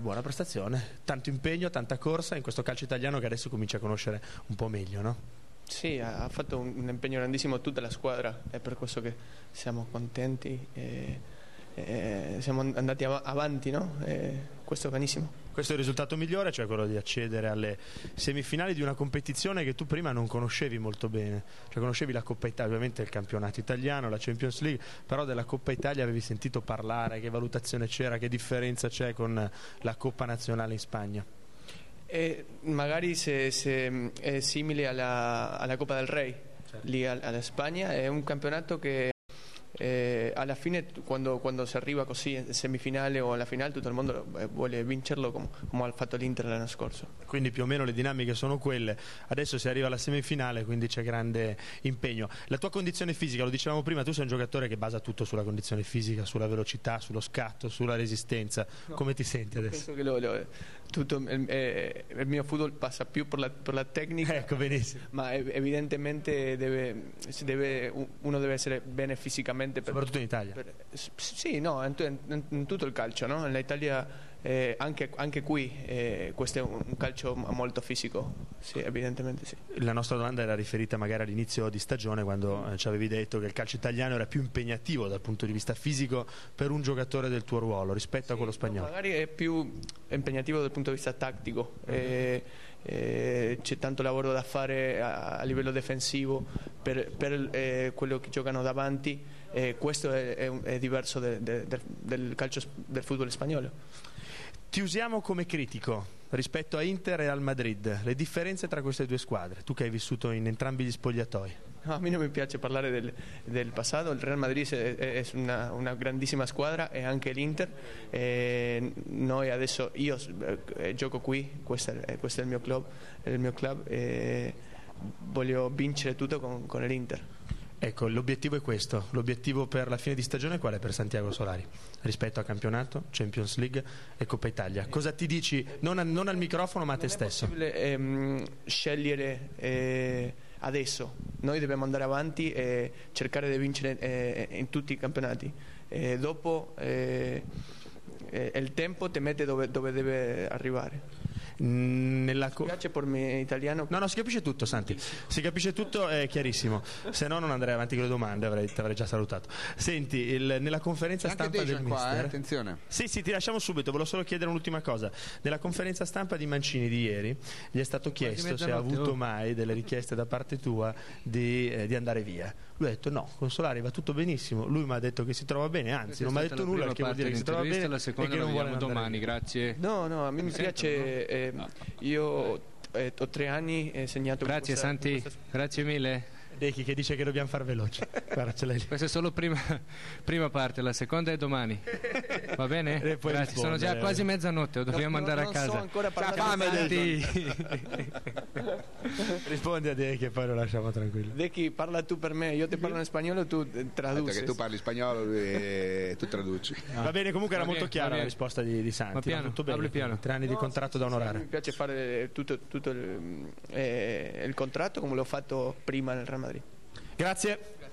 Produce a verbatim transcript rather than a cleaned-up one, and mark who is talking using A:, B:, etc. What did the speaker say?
A: buona prestazione, tanto impegno, tanta corsa in questo calcio italiano che adesso comincia a conoscere un po' meglio, no?
B: Sì, ha fatto un impegno grandissimo tutta la squadra, è per questo che siamo contenti e, e siamo andati av avanti, no? E questo è benissimo.
A: Questo è il risultato migliore, cioè quello di accedere alle semifinali di una competizione che tu prima non conoscevi molto bene, cioè conoscevi la Coppa Italia, ovviamente il campionato italiano, la Champions League, però della Coppa Italia avevi sentito parlare, che valutazione c'era, che differenza c'è con la Coppa Nazionale in Spagna?
B: E magari se, se è simile alla, alla Coppa del Re, certo. Lì alla Spagna è un campionato che eh, alla fine quando, quando si arriva così in semifinale o alla finale tutto il mondo vuole vincerlo come, come ha fatto l'Inter l'anno scorso.
A: Quindi più o meno le dinamiche sono quelle, adesso si arriva alla semifinale, quindi c'è grande impegno. La tua condizione fisica, lo dicevamo prima, tu sei un giocatore che basa tutto sulla condizione fisica, sulla velocità, sullo scatto, sulla resistenza, no. Come ti senti adesso?
B: Penso che lo, lo, tutto, eh, il mio football passa più per la, per la tecnica,
A: ecco, benissimo.
B: Ma evidentemente deve, si deve, uno deve essere bene fisicamente. Per,
A: soprattutto in Italia. Per,
B: sì, no, in, in, in tutto il calcio, no? In Italia eh, anche, anche qui eh, questo è un, un calcio molto fisico, sì, evidentemente sì.
A: La nostra domanda era riferita magari all'inizio di stagione, quando eh, ci avevi detto che il calcio italiano era più impegnativo dal punto di vista fisico per un giocatore del tuo ruolo rispetto sì, a quello spagnolo.
B: No, magari è più impegnativo dal punto di vista tattico, uh-huh. eh, eh, c'è tanto lavoro da fare a, a livello difensivo per, per eh, quello che giocano davanti. Eh, questo è, è, è diverso de, de, de, del calcio del football spagnolo.
A: Ti usiamo come critico rispetto a Inter e al Madrid, le differenze tra queste due squadre, tu che hai vissuto in entrambi gli spogliatoi.
B: No, a me non mi piace parlare del, del passato, il Real Madrid è, è una, una grandissima squadra e anche l'Inter, eh, noi adesso, io eh, gioco qui, questo è, questo è il mio club, è il mio club e voglio vincere tutto con, con l'Inter.
A: Ecco, l'obiettivo è questo, l'obiettivo per la fine di stagione qual è per Santiago Solari? Rispetto a campionato, Champions League e Coppa Italia. Cosa ti dici, non, a, non al microfono ma a te stesso?
B: Non è possibile ehm, scegliere eh, adesso, noi dobbiamo andare avanti e cercare di vincere eh, in tutti i campionati. E dopo eh, eh, il tempo ti mette dove, dove deve arrivare.
A: Nella
B: mi piace per me italiano.
A: No, no, si capisce tutto, Santi. Si capisce tutto, è chiarissimo. Se no non andrei avanti con le domande, avrei, ti avrei già salutato. Senti, il, nella conferenza stampa del
C: qua,
A: mister,
C: eh, attenzione.
A: Sì, sì, ti lasciamo subito, volevo solo chiedere un'ultima cosa. Nella conferenza stampa di Mancini di ieri gli è stato chiesto se ha avuto oh. mai delle richieste da parte tua di, eh, di andare via. Lui ha detto no, con Solari va tutto benissimo. Lui mi ha detto che si trova bene, anzi non mi ha detto nulla, che vuol dire che si trova bene,
D: la seconda e che non vuole domani, via. Grazie.
B: No, no, a me mi, mi piace no? eh, no. Io eh, ho tre anni e segnato.
D: Grazie questa, Santi, questa... grazie mille.
A: Dechi che dice che dobbiamo far veloce. Guarda, ce l'hai lì.
D: Questa è solo prima, prima parte, la seconda è domani. Va bene? Grazie, sono già quasi mezzanotte, dobbiamo no, andare
B: no,
D: a casa.
B: So ancora
D: C'ha fame,
A: rispondi a Dechi e poi lo lasciamo tranquillo.
B: Dechi, parla tu per me, io ti parlo in spagnolo, tu traduci.
C: Che tu parli spagnolo e tu traduci.
A: No. Va bene, comunque era
D: va
A: molto
D: bene,
A: chiara la risposta di, di Santi.
D: Ma piano,
A: tutto bene.
D: Piano.
A: Tre anni
B: no,
A: di contratto
B: sì,
A: da onorare.
B: Sì, mi piace fare tutto, tutto il, eh, il contratto come l'ho fatto prima nel Real Madrid.
A: Grazie.